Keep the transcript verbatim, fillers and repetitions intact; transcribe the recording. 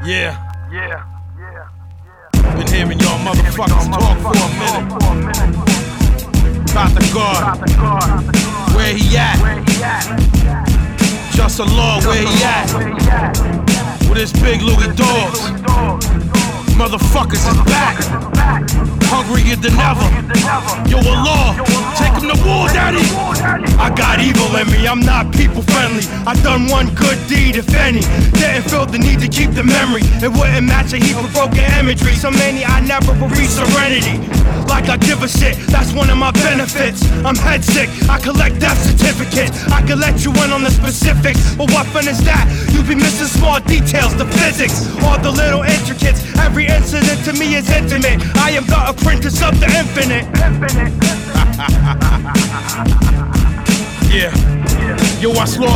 Yeah, yeah, yeah. Been hearing y'all motherfuckers talk for a minute. Got the guard. Where he at? Just a law, where he at? With his big Louis doors. Motherfuckers is back. Hungrier than ever. Yo, a law. Take him to war, daddy. I got evil in me, I'm not people friendly. I done one good deed, if any. Didn't feel the need to keep the memory. It wouldn't match a heap of broken imagery. So many I never will reach serenity. Like I give a shit, that's one of my benefits. I'm head sick, I collect death certificates. I can let you in on the specifics, but what fun is that? You be missing small details, the physics, all the little intricates. Every incident to me is intimate. I am the apprentice of the infinite. Yeah. Yo, I slaughter